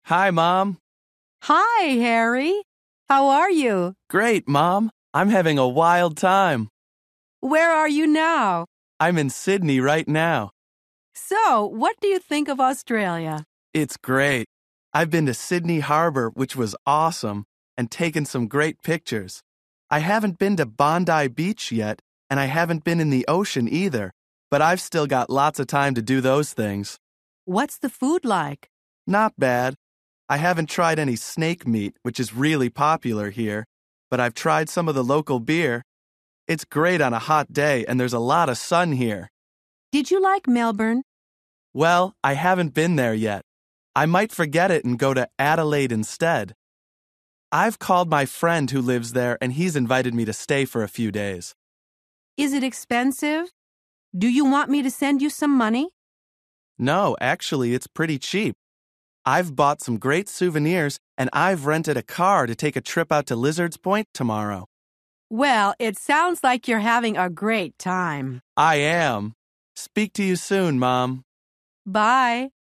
Hi, Mom. Hi, Harry. How are you? Great, Mom. I'm having a wild time. Where are you now? I'm in Sydney right now. So, what do you think of Australia? It's great. I've been to Sydney Harbor, which was awesome, and taken some great pictures. I haven't been to Bondi Beach yet, and I haven't been in the ocean either, but I've still got lots of time to do those things. What's the food like? Not bad. I haven't tried any snake meat, which is really popular here, but I've tried some of the local beer. It's great on a hot day, and there's a lot of sun here. Did you like Melbourne? Well, I haven't been there yet. I might forget it and go to Adelaide instead. I've called my friend who lives there, and he's invited me to stay for a few days. Is it expensive? Do you want me to send you some money? No, actually, it's pretty cheap. I've bought some great souvenirs, and I've rented a car to take a trip out to Lizard's Point tomorrow. Well, it sounds like you're having a great time. I am. Speak to you soon, Mom. Bye.